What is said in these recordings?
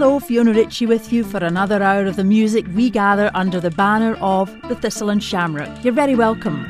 Hello, Fiona Ritchie with you for another hour of the music we gather under the banner of the Thistle and Shamrock. You're very welcome.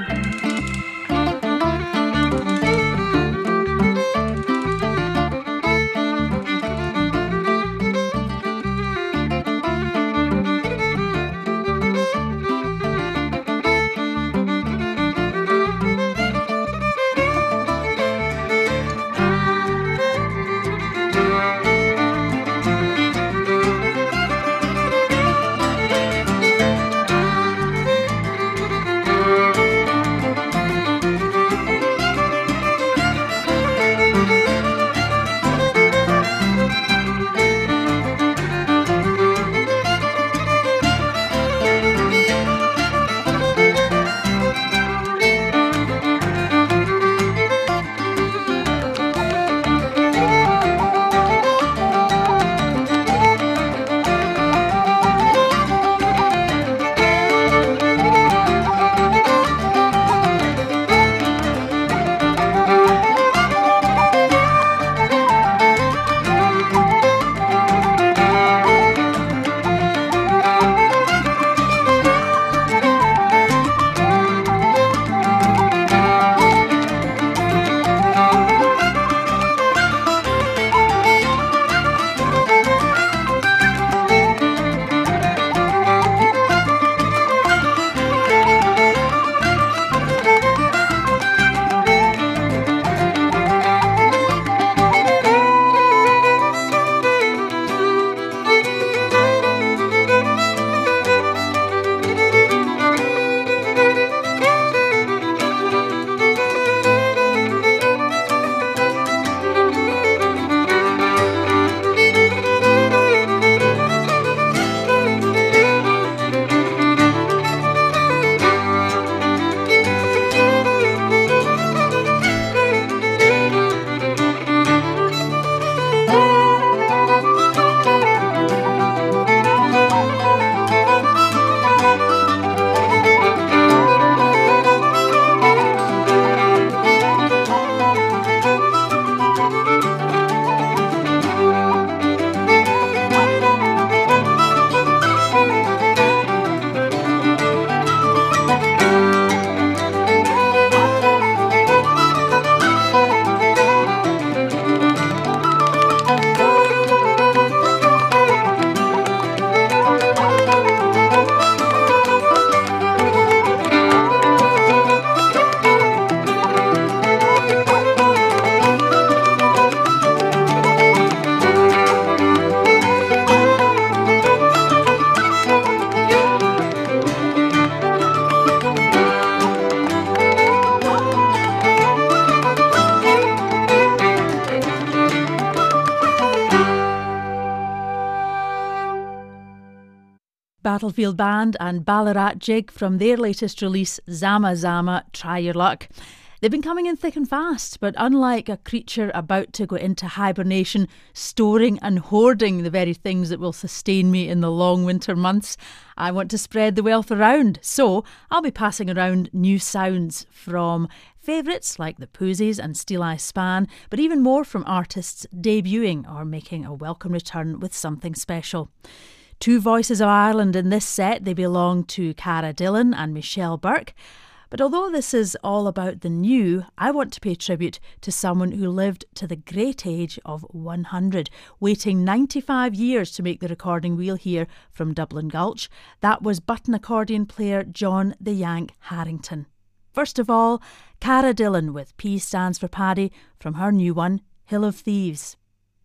Battlefield Band and Ballarat Jig from their latest release, Zama Zama, Try Your Luck. They've been coming in thick and fast, but unlike a creature about to go into hibernation, storing and hoarding the very things that will sustain me in the long winter months, I want to spread the wealth around. So I'll be passing around new sounds from favourites like the Posies and Steel Eye Span, but even more from artists debuting or making a welcome return with something special. Two voices of Ireland in this set. They belong to Cara Dillon and Michelle Burke. But although this is all about the new, I want to pay tribute to someone who lived to the great age of 100, waiting 95 years to make the recording we'll hear from Dublin Gulch. That was button accordion player John the Yank Harrington. First of all, Cara Dillon with P stands for Paddy from her new one, Hill of Thieves.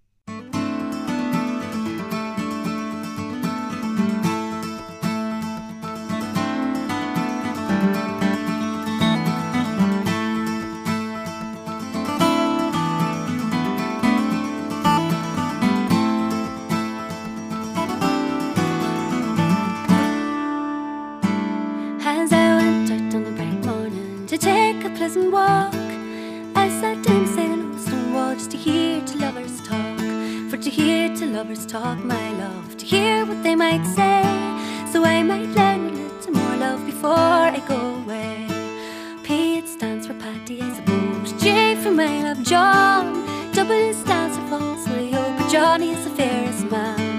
Pleasant walk, I sat down beside an old stone wall just to hear two lovers talk. For to hear two lovers talk, my love, to hear what they might say, so I might learn a little more love before I go away. P, it stands for Paddy, I suppose. J for my love, John. W stands for falsely, oh, but Johnny is the fairest man.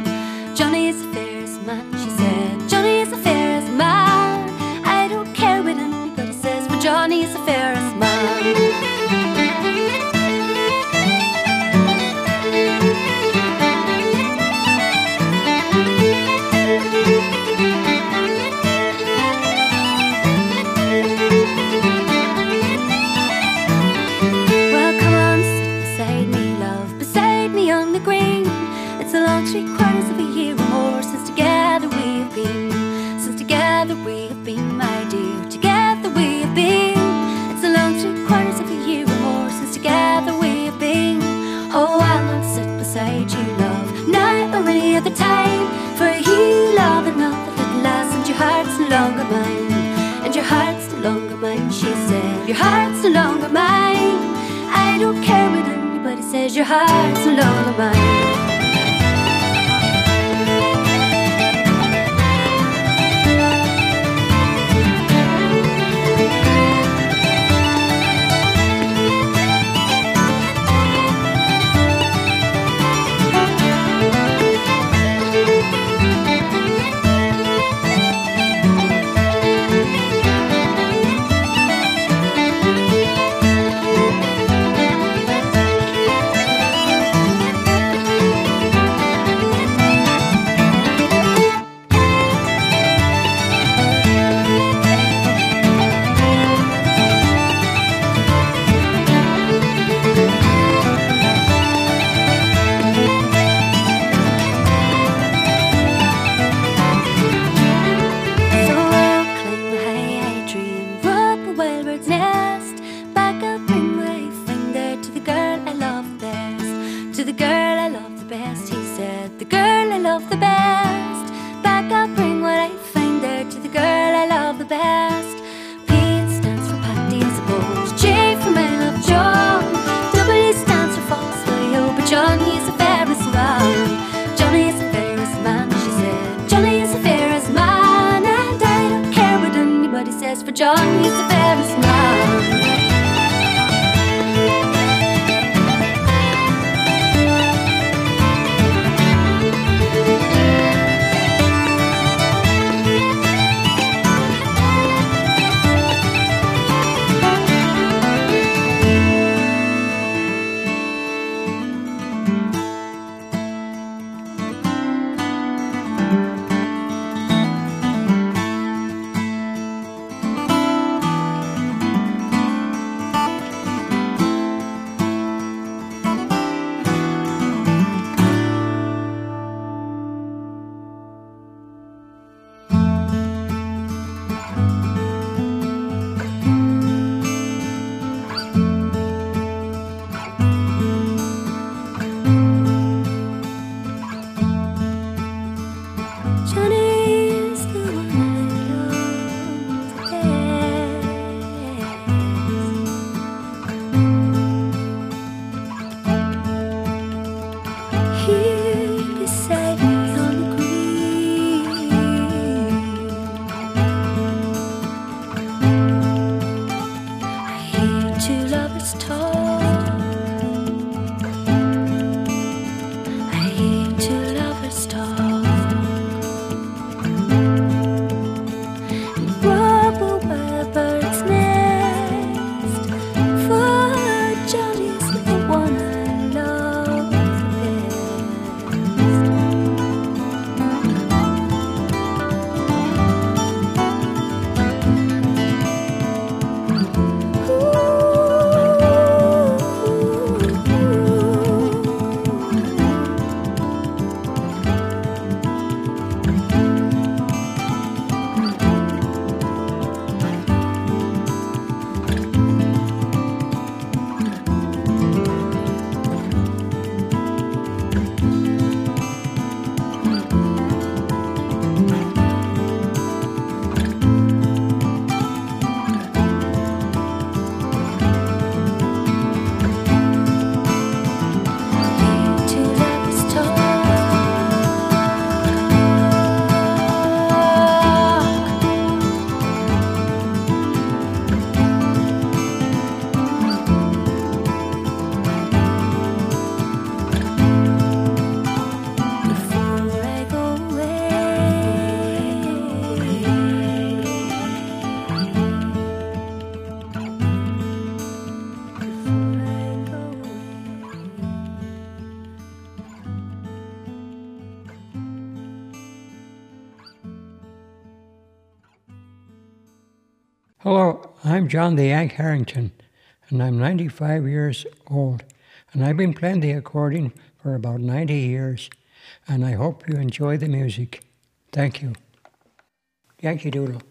Johnny's the fairest man. Well, come on, sit beside me, love, beside me on the green. It's a long 3/4 of a year or more since together we have been. Since together we have been, my dear. Together we have been. It's a long 3/4 of a year or more since together we have been. Oh, I'll not sit beside you, love, now or any other time. For you, love, another little lass, and your heart's no longer mine. And your heart's no longer mine, she said. Your heart's no longer mine. I don't care what anybody says, your heart's no longer mine. Johnny's the fairest man. Hello, I'm John the Yank Harrington, and I'm 95 years old, and I've been playing the accordion for about 90 years, and I hope you enjoy the music. Thank you. Yankee Doodle.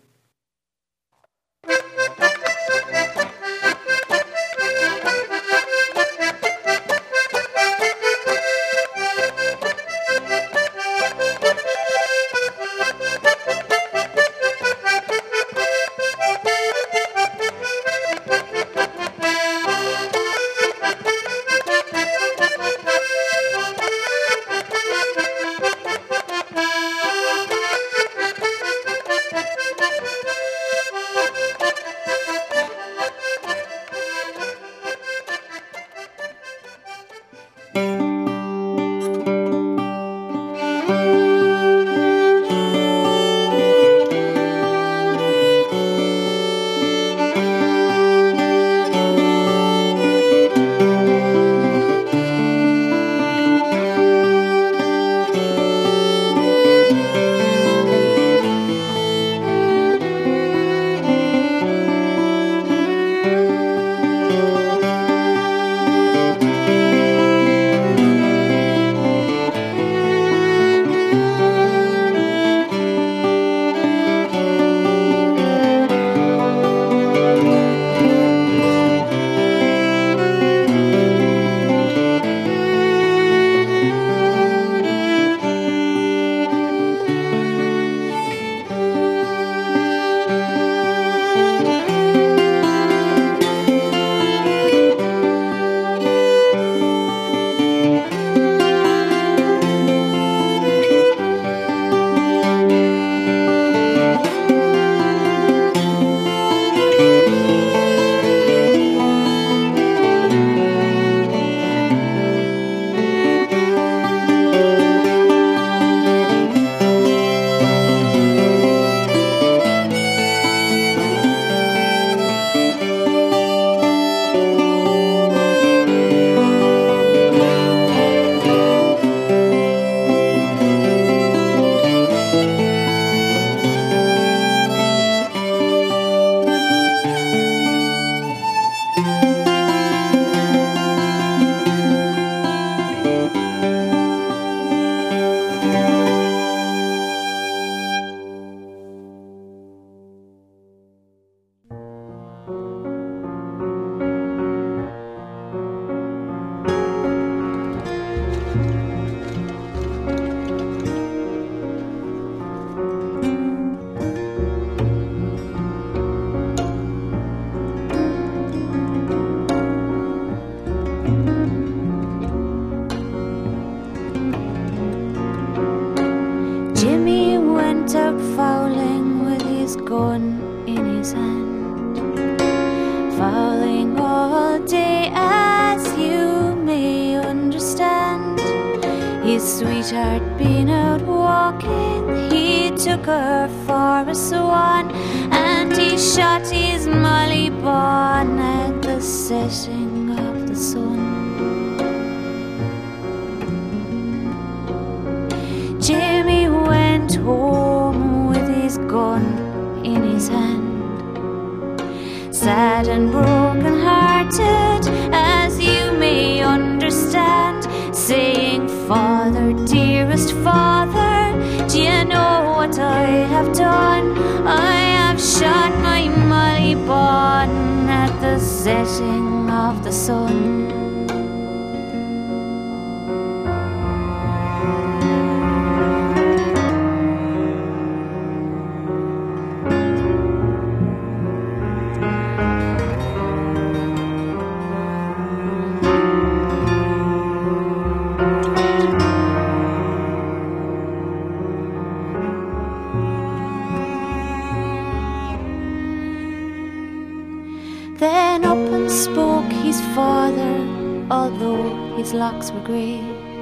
Then up and spoke his father, although his locks were grey,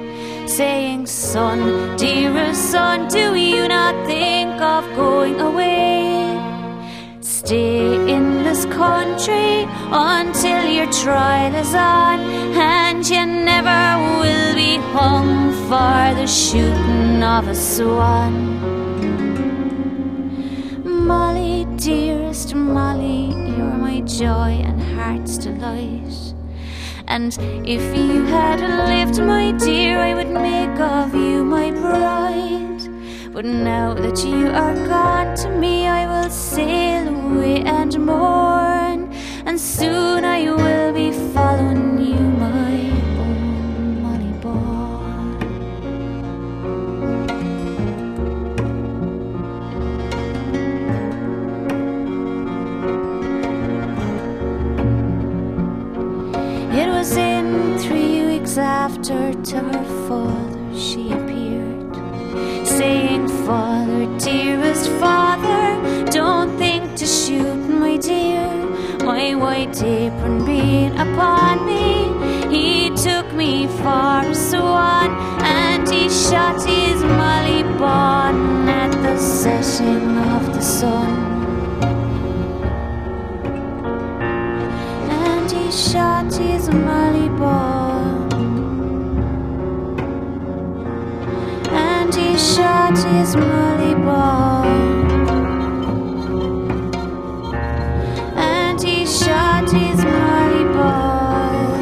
saying, "Son, dearest son, do you not think of going away? Stay in this country until your trial is on, and you never will be hung for the shooting of a swan." Molly, dearest Molly, joy and heart's delight. And if you had lived, my dear, I would make of you my bride. But now that you are gone to me, I will sail away and mourn, and soon I will be following you, my own Molly Bawn. It was in 3 weeks after to her father she appeared, saying, Father, dearest father, don't think to shoot my dear. My white apron being upon me, he took me for a swan, and he shot his Molly Bawn at the setting of the sun. And he shot his Molly Bawn, and he shot his Molly Bawn, and he shot his Molly Bawn,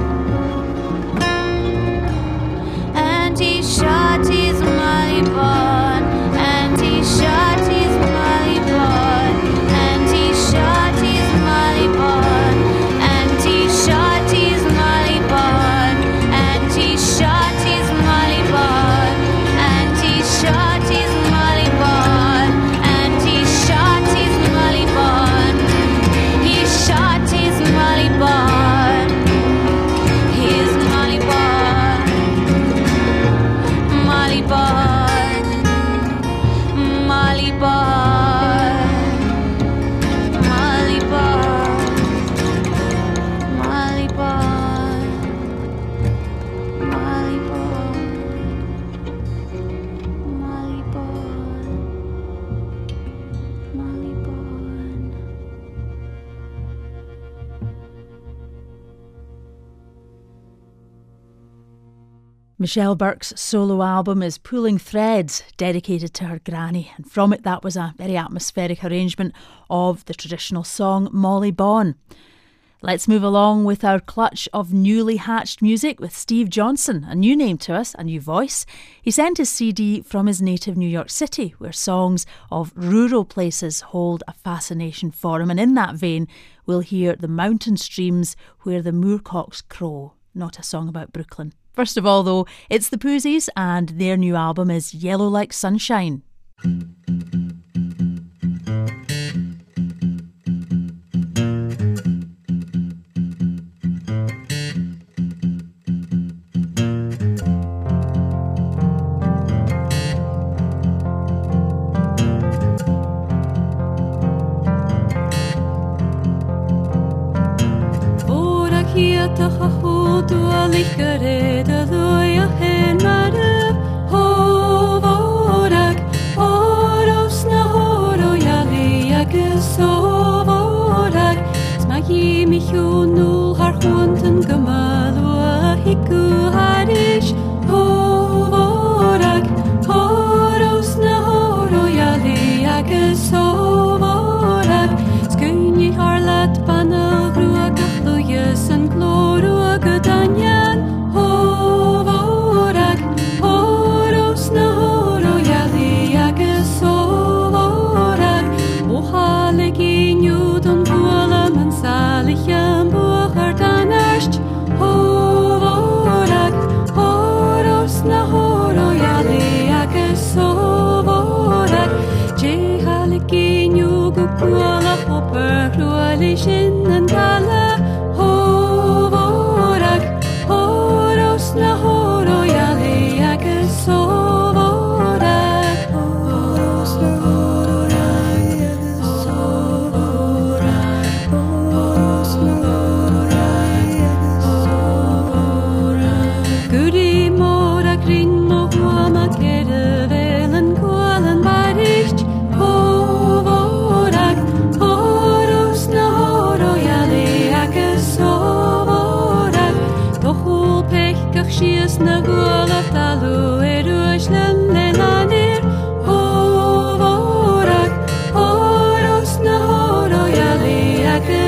and he shot his Molly Bawn, and he shot his Molly Bawn, and he shot his Molly Bawn, and he shot his Molly Bawn, and he shot his Molly Bawn, and he shot his Molly Bawn, and he shot his Molly Bawn, he shot his Molly Bawn, his Molly Bawn, Molly Bawn, Molly Bawn, Molly Bawn, Molly Bawn, Molly Bawn, Molly Bawn, Molly Bawn. Michelle Burke's solo album is Pulling Threads, dedicated to her granny, and from it that was a very atmospheric arrangement of the traditional song Molly Bawn. Let's move along with our clutch of newly hatched music with Steve Johnson, a new name to us, a new voice. He sent his CD from his native New York City, where songs of rural places hold a fascination for him, and in that vein we'll hear The Mountain Streams Where the Moorcocks Crow, not a song about Brooklyn. First of all, though, it's the Poozies, and their new album is Yellow Like Sunshine.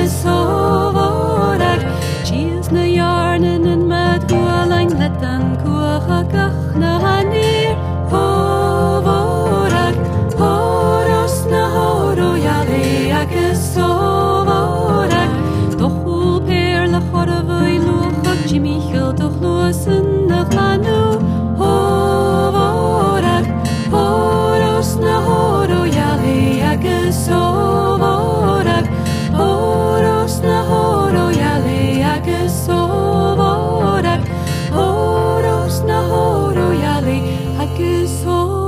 sóvorag Chias na yarnan and mad gualang letan kuachagach na hanir Hovorag Horos na horo yale agus sóvorag Dochul per la choravoi luchag Jimmy Hill doch luasen na chanu Hovorag Horos na horo yale agus sóvorag Horos na horo yale agus sóvorag Horos na horo yale agus sóvorag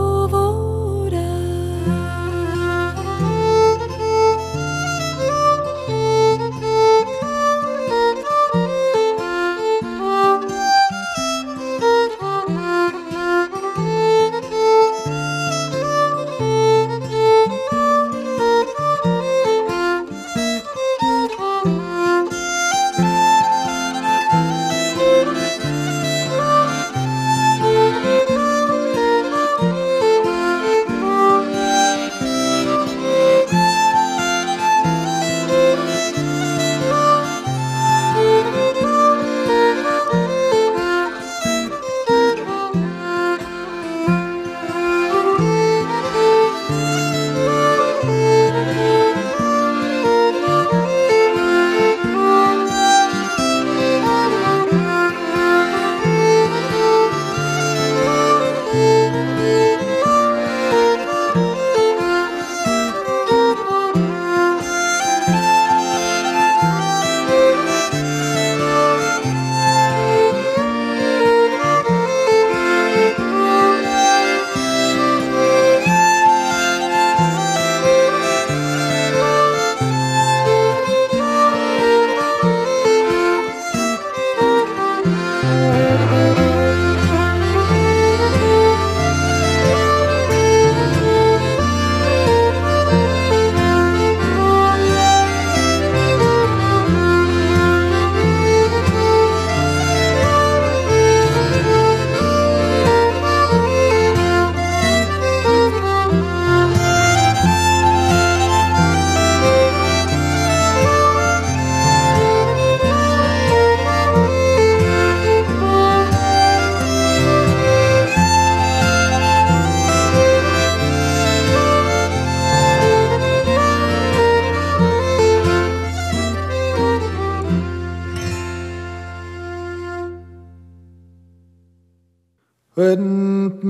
When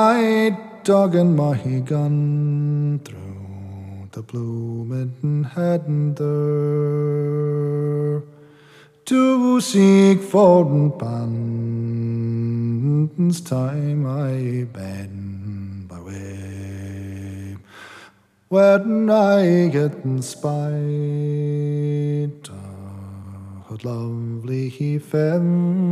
my dog and mahi gone through the blooming heather to seek for pans time I bend by way when I get in spite of lovely fair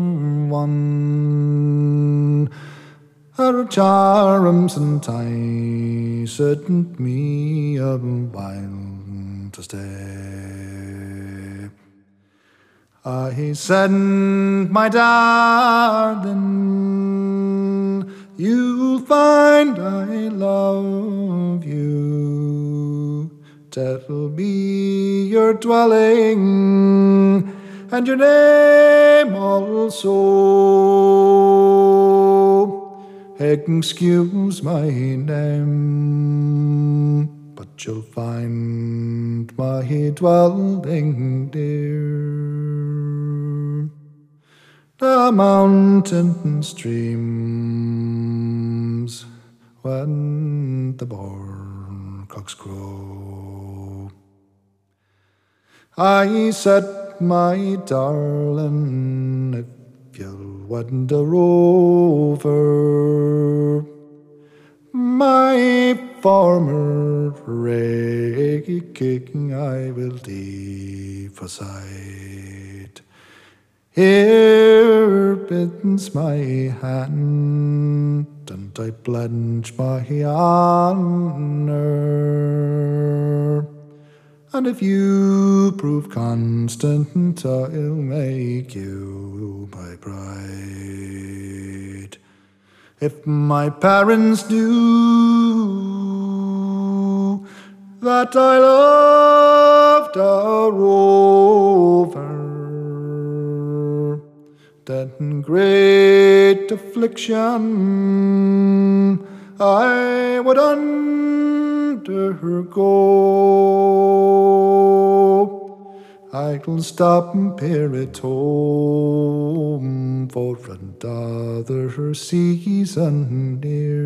one. Her charms and ties set me a while to stay. I send my darling, you'll find I love you. That'll be your dwelling, and your name also. Excuse my name, but you'll find my dwelling dear. The mountain streams when the bourcocks crow. I said, my darling, if you'll wander over my former raking, I will leave aside. Here bids my hand, and I pledge my honor. And if you prove constant, I'll make you my bride. If my parents knew that I love loved a rover, that in great affliction I would undergo. I'll stop and peer at home for another season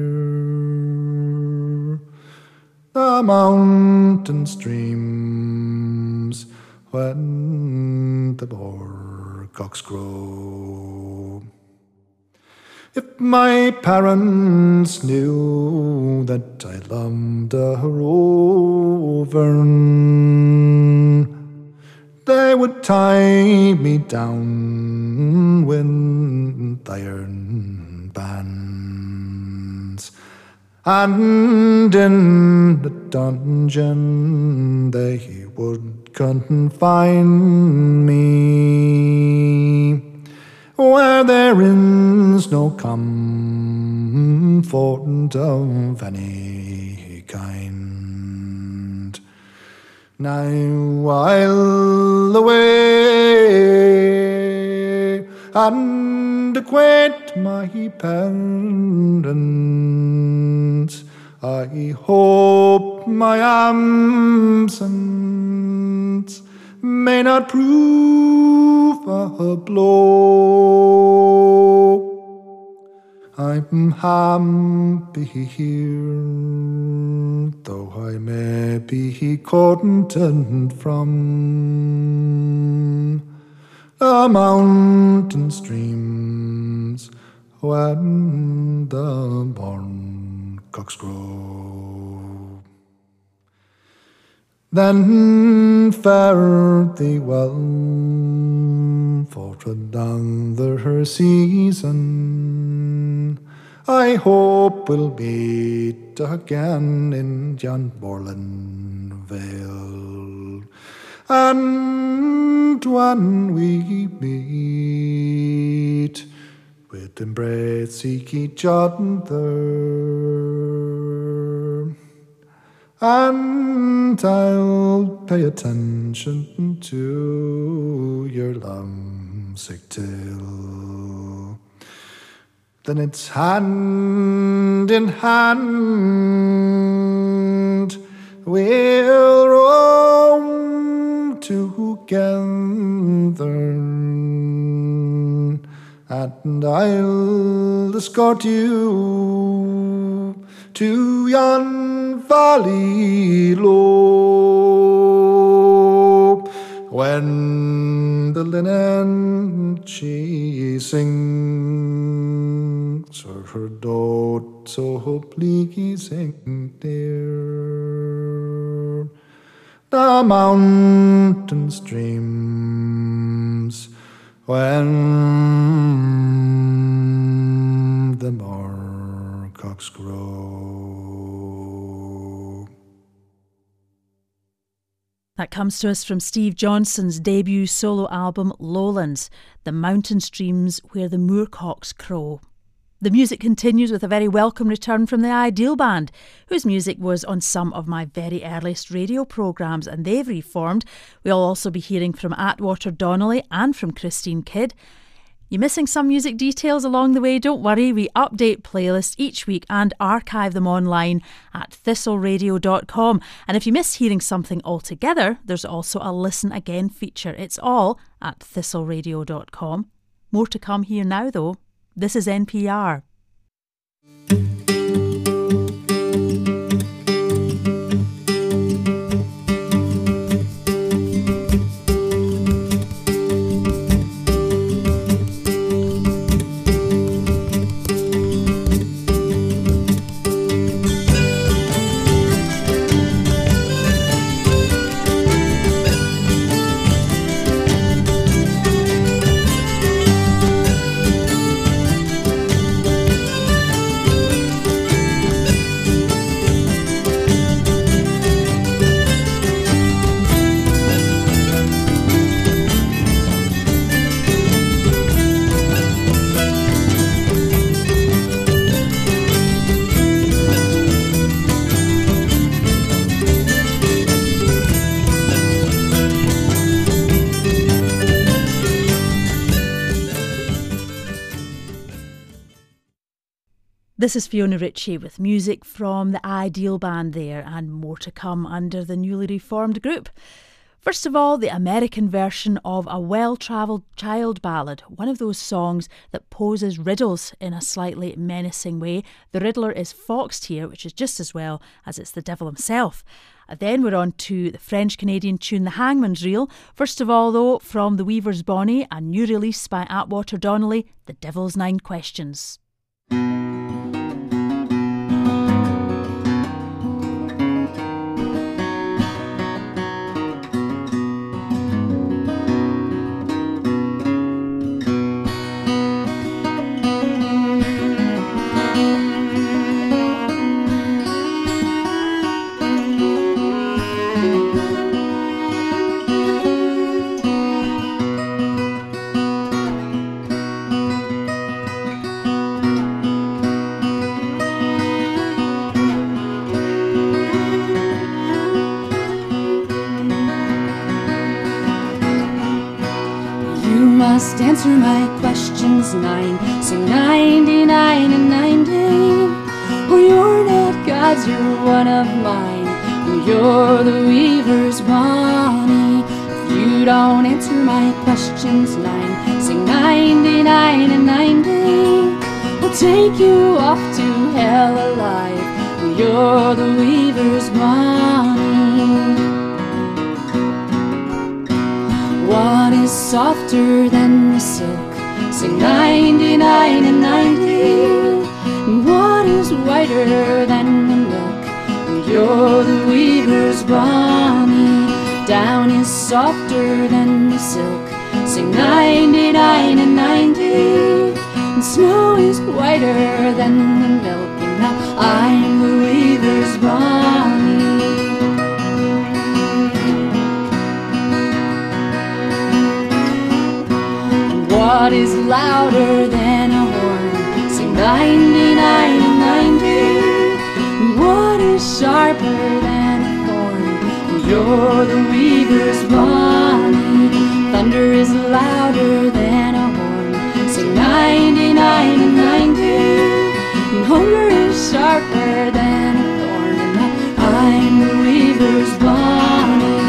near. The mountain streams when the moorcocks crow. If my parents knew that I loved a rover, they would tie me down with iron bands, and in the dungeon they would confine me, where there is no comfort of any kind. Now I'll away and acquaint my parents. I hope my absence may not prove a blow. I'm happy here, though I may be content from the mountain streams when the moorcocks crow. Then fare thee well for another season. I hope we'll meet again in yon moorland vale. And when we meet, we'll embrace each other. And I'll pay attention to your lovesick tale. Then it's hand in hand we'll roam together, and I'll escort you to yon valley low, when the linen she sings her note so pleasing dear. The mountain streams when the moorcocks crow. That comes to us from Steve Johnson's debut solo album Lowlands, The Mountain Streams Where the Moorcocks Crow. The music continues with a very welcome return from the Ideal Band, whose music was on some of my very earliest radio programmes, and they've reformed. We'll also be hearing from Atwater Donnelly and from Christine Kidd. You're missing some music details along the way? Don't worry, we update playlists each week and archive them online at thistleradio.com. And if you miss hearing something altogether, there's also a Listen Again feature. It's all at thistleradio.com. More to come here now, though. This is NPR. This is Fiona Ritchie with music from the Ideal Band there, and more to come under the newly reformed group. First of all, the American version of a well-travelled child ballad, one of those songs that poses riddles in a slightly menacing way. The riddler is foxed here, which is just as well as it's the devil himself. Then we're on to the French-Canadian tune The Hangman's Reel. First of all, though, from the Weavers' Bonnie, a new release by Atwater Donnelly, The Devil's Nine Questions. Answer my questions 9, sing 99 and 90. Oh, you're not God's, you're one of mine. Oh, you're the Weaver's Bonnie. If you don't answer my questions 9, sing 99 and 90. I'll take you off to hell alive. Oh, you're the Weaver's Bonnie. What is softer than the silk? Sing 99 and 90. And what is whiter than the milk? And you're the Weaver's Bonnie. Down is softer than the silk. Sing 99 and 90. And snow is whiter than the milk. And now I'm the Weaver's Bonnie. What is louder than a horn? Sing 99 and 90. What is sharper than a thorn? You're the Weaver's Bonnie. Thunder is louder than a horn. Sing 99 and 90. And hunger is sharper than a thorn. And I'm the Weaver's Bonnie.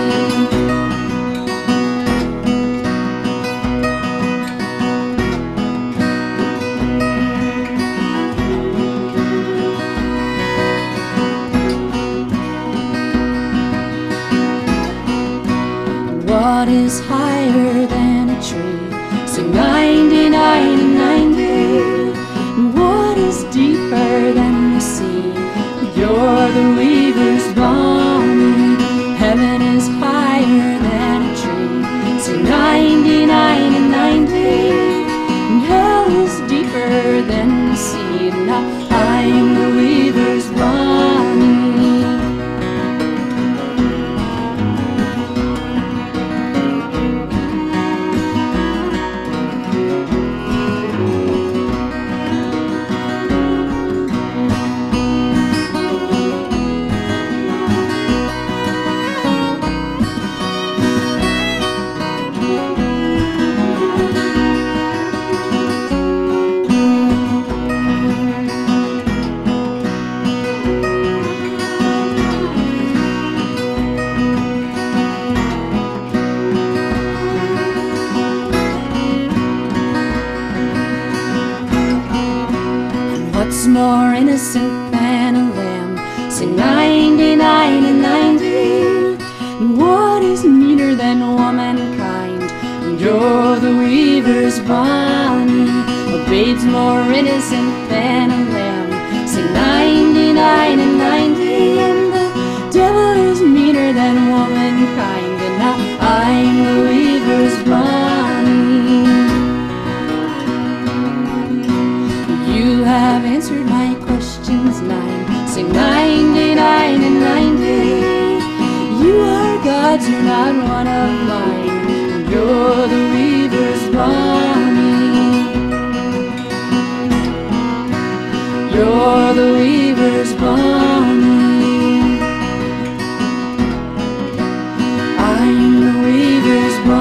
What is higher than a tree? Sing 99 and 90. And what is deeper than the sea? You're the Weaver's Bonnie. Heaven is higher than a tree. Sing 99 and 90. And hell is deeper than the sea. And now I'm the Weaver's Bonnie. What's more innocent than a lamb? Sing 99 and 90. And what is meaner than womankind? And you're the Weaver's Bonnie. A babe's more innocent than a lamb. Sing 99 and 90. And the devil is meaner than womankind. And now I'm the Weaver's Bonnie. You have answered my questions 9, sing 99 and 90. You are God's, you're not one of mine. You're the Weaver's Bonnie. You're the Weaver's Bonnie. I'm the Weaver's Bonnie.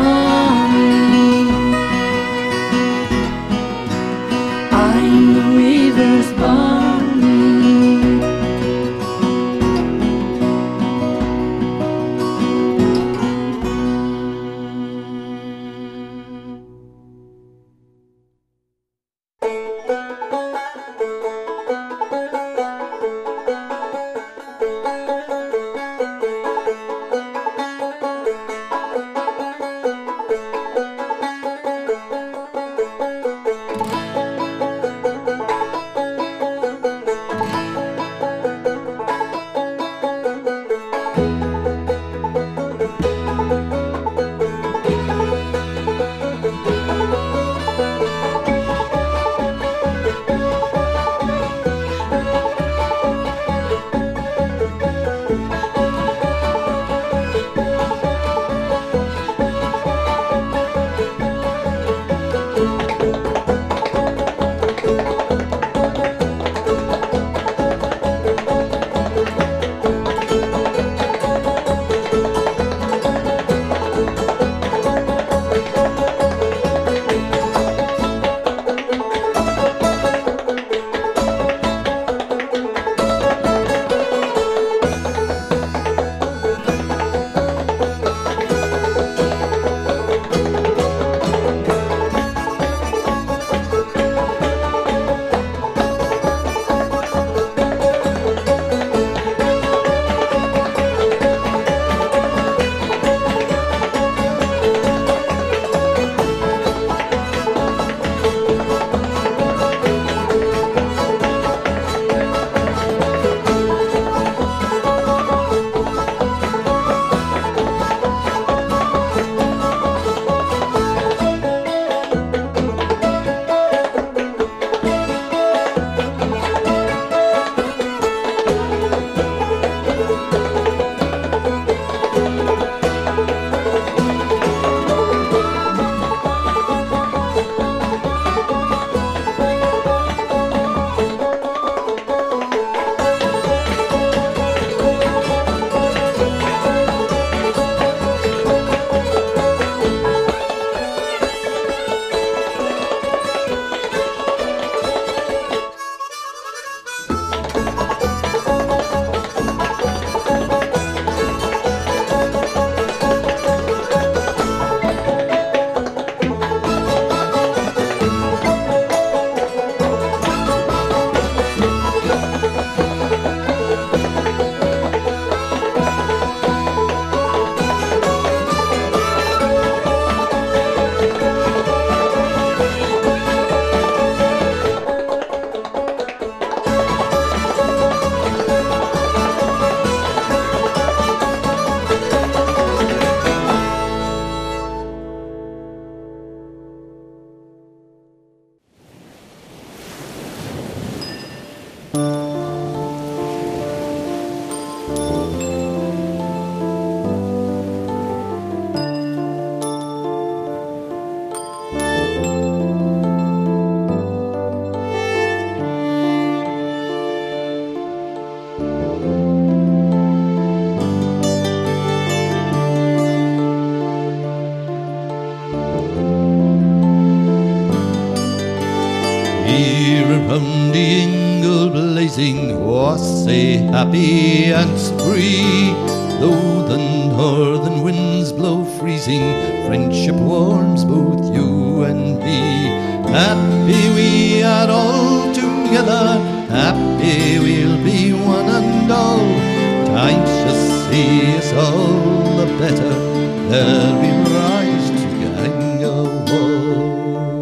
round the ingle blazing, was say happy and free. Though the northern winds blow freezing, friendship warms both you and me. Happy we are all together, happy we'll be one and all. Time shall see us all the better, ere we rise to gang a war.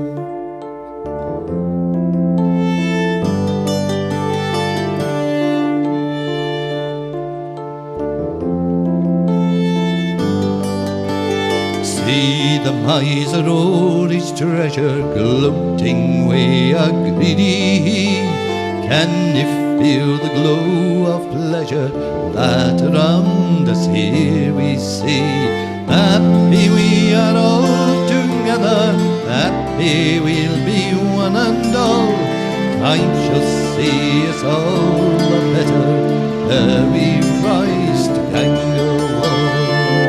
See the miser all his treasure gloating way a greedy. Can he feel the glow of pleasure that around us here we see? Happy we are all together, happy we'll be one and all. Time shall see us all the better, ere we rise to gang a war.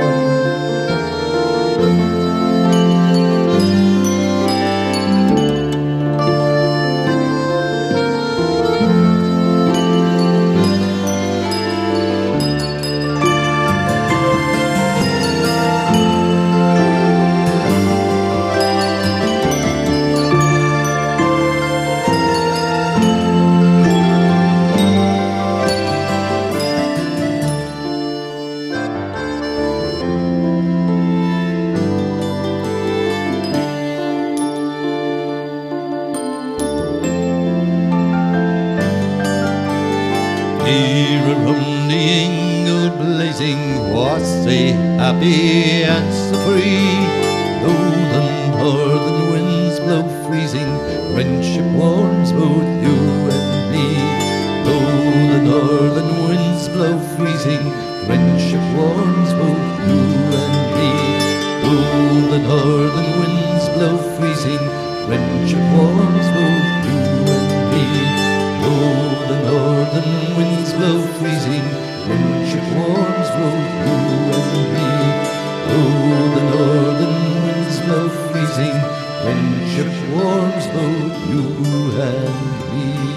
Here around the ingle blazing, was they happy and so free. Though the northern winds blow freezing, friendship warms both you and me. Though the northern winds blow freezing, friendship warms both you and me. Though the northern winds blow freezing, friendship warms both you and me. Though the northern winds blow freezing, friendship warms both you and me. Though the northern winds blow freezing, friendship warms both you and me.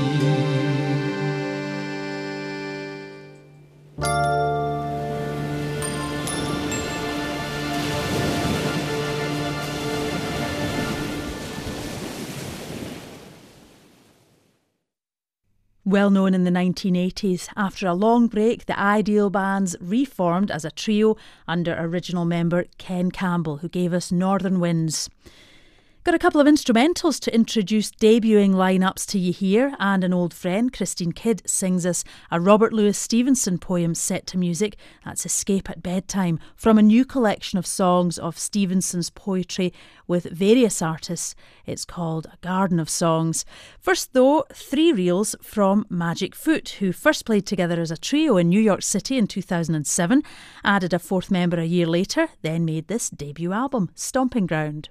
Well known in the 1980s, after a long break, the Ideal Bands reformed as a trio under original member Ken Campbell, who gave us Northern Winds. Got a couple of instrumentals to introduce debuting lineups to you here, and an old friend, Christine Kidd, sings us a Robert Louis Stevenson poem set to music. That's Escape at Bedtime, from a new collection of songs of Stevenson's poetry with various artists. It's called A Garden of Songs. First though, 3 reels from Magic Foot, who first played together as a trio in New York City in 2007, added a 4th member a year later, then made this debut album, Stomping Ground.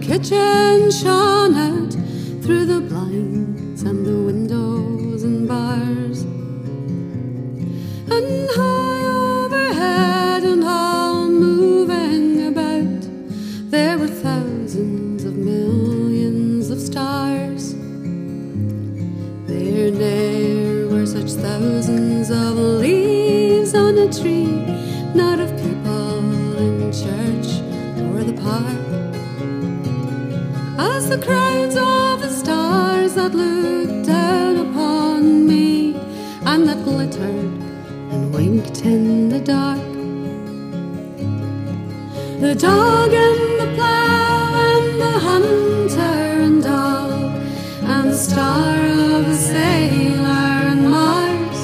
kitchen shone out through the blinds and the windows and bars, and high overhead and all moving about, there were thousands of millions of stars. There ne'er were such thousands of leaves on a tree, not of people in church or the park, as the crowds of the stars that looked down upon me and that glittered and winked in the dark. The dog and the plough and the hunter and all, and the star of the sailor and Mars,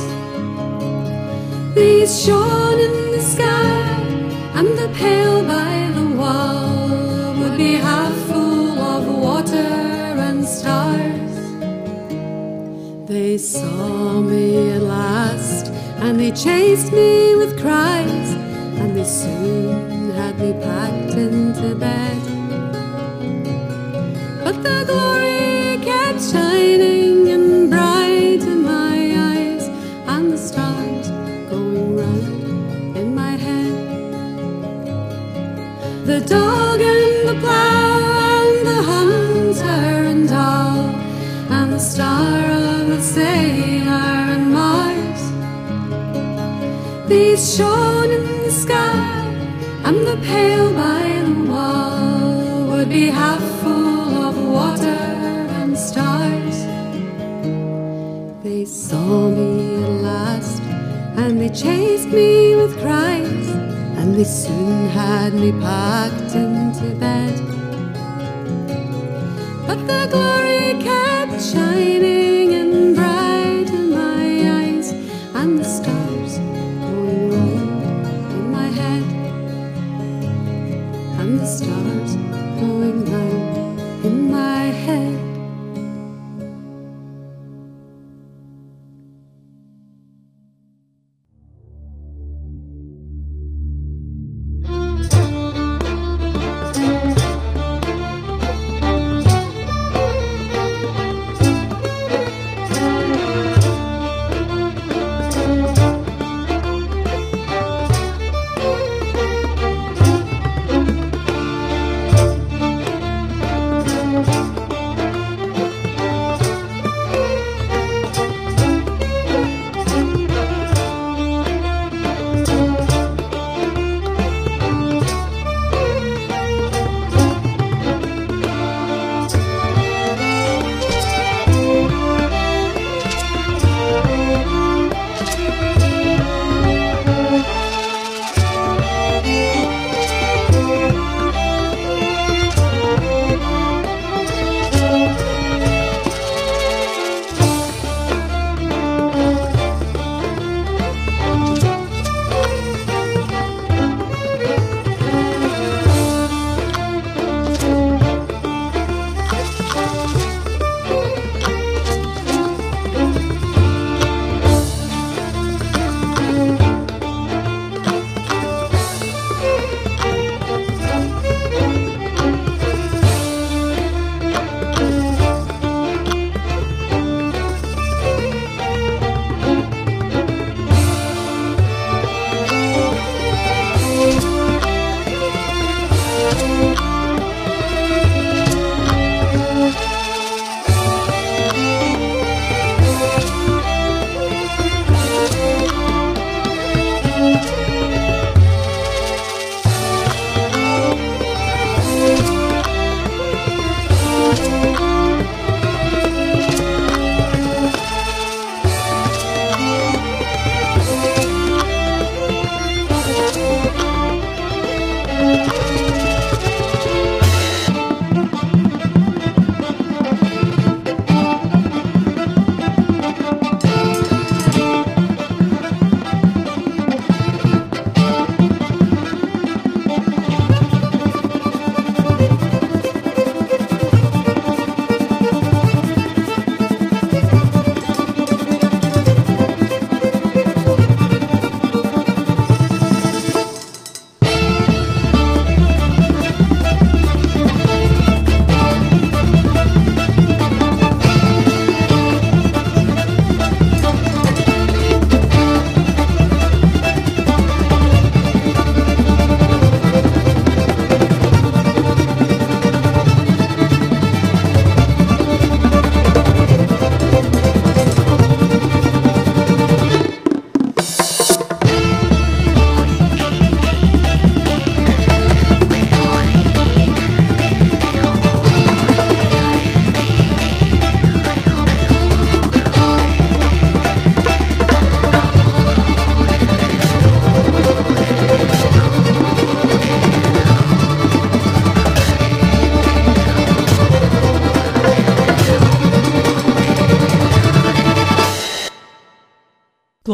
these shone in the sky, and the pail by the wall would be half full of water and stars. They saw me at last, and they chased me with cries, and they soon had me packed into bed. But the glory kept shining and bright in my eyes, and the stars going round in my head. The dog and the plough and the hunter and all, and the star of the sailor and Mars, these shone in the sky, and the pail by the wall would be half full of water and stars. They saw me at last, and they chased me with cries, and they soon had me packed into bed. But the glory kept shining and bright in my eyes, and the stars going round in my head, and the stars going round in my head.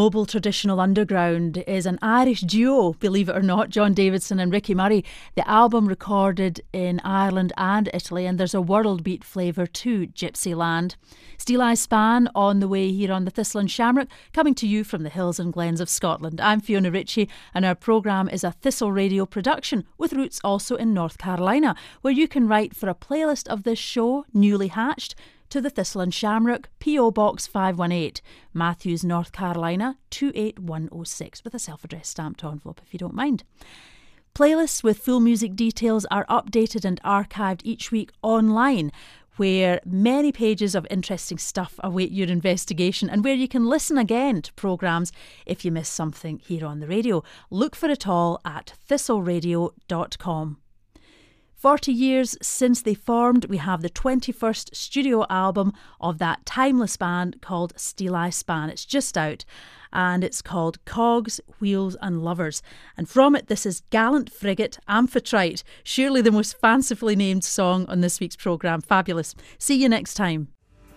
Noble Traditional Underground is an Irish duo, believe it or not, John Davidson and Ricky Murray. The album recorded in Ireland and Italy, and there's a world beat flavour to Gypsyland. Steel Eye Span on the way here on the Thistle and Shamrock, coming to you from the hills and glens of Scotland. I'm Fiona Ritchie, and our programme is a Thistle Radio production with roots also in North Carolina, where you can write for a playlist of this show, newly hatched, to the Thistle and Shamrock, P.O. Box 518, Matthews, North Carolina 28106, with a self-addressed stamped envelope if you don't mind. Playlists with full music details are updated and archived each week online, where many pages of interesting stuff await your investigation and where you can listen again to programmes if you miss something here on the radio. Look for it all at thistleradio.com. 40 years since they formed, we have the 21st studio album of that timeless band called Steel Eye Span. It's just out, and it's called Cogs, Wheels and Lovers. And from it, this is Gallant Frigate Amphitrite, surely the most fancifully named song on this week's programme. Fabulous. See you next time.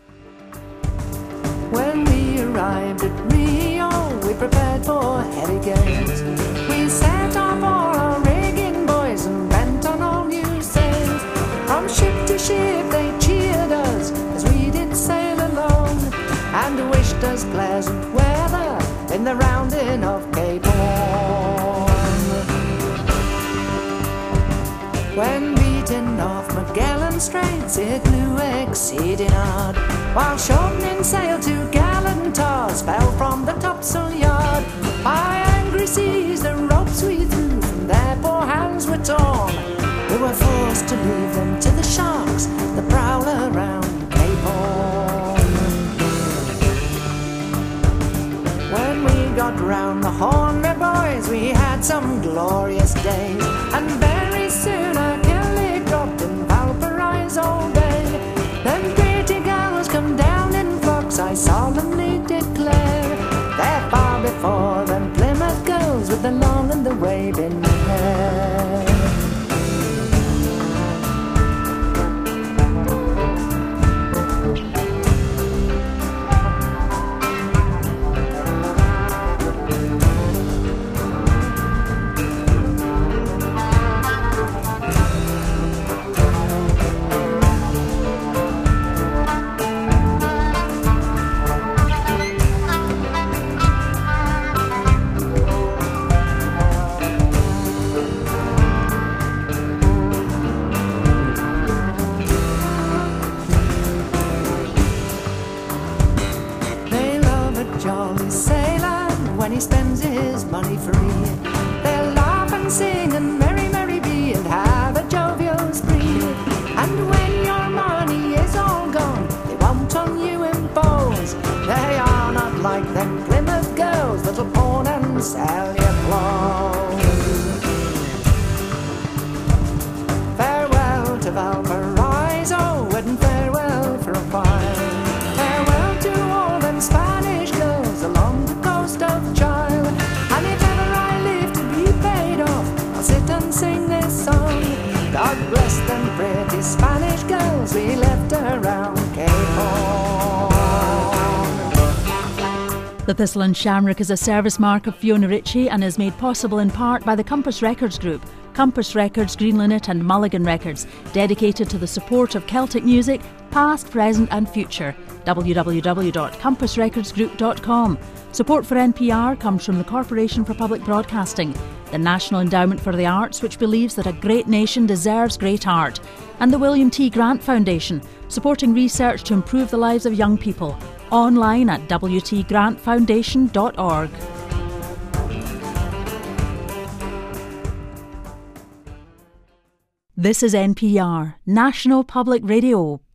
When we arrived at Rio, we prepared for heavy gales. We set off all our rigging boys and bent on all new sails. From ship to ship they cheered us as we did sail along, and wished us pleasant weather in the rounding of Cape Horn. When beating off Magellan Straits it blew exceeding hard, while shortening sail to gallant tars fell from the topsail yard. By angry seas the ropes we threw from their poor hands were torn. We were forced to leave them to the sharks that prowl around Cape Horn. When we got round the Horn, my boys, we had some glorious days, and very soon our Kelly dropped in Valparaiso Bay. Them pretty gals come down in flocks, I solemnly declare. They're far before them Plymouth girls with the long and the waving hair. When he spends his money free, they'll laugh and sing and merry, merry be, and have a jovial spree. And when your money is all gone, they won't on you impose. They are not like them Plymouth girls that'll pawn and sell your clothes. Farewell to Valparaiso, and farewell for a while. Farewell to all them Spanish girls along the coast of Chile. And if ever I live to be paid off, I'll sit and sing this song. God bless them pretty Spanish girls we left around Cape Horn. The Thistle and Shamrock is a service mark of Fiona Ritchie and is made possible in part by the Compass Records Group. Compass Records, Green Linnet and Mulligan Records, dedicated to the support of Celtic music, past, present and future. www.compassrecordsgroup.com. Support for NPR comes from the Corporation for Public Broadcasting, the National Endowment for the Arts, which believes that a great nation deserves great art, and the William T. Grant Foundation, supporting research to improve the lives of young people. Online at wtgrantfoundation.org. This is NPR, National Public Radio.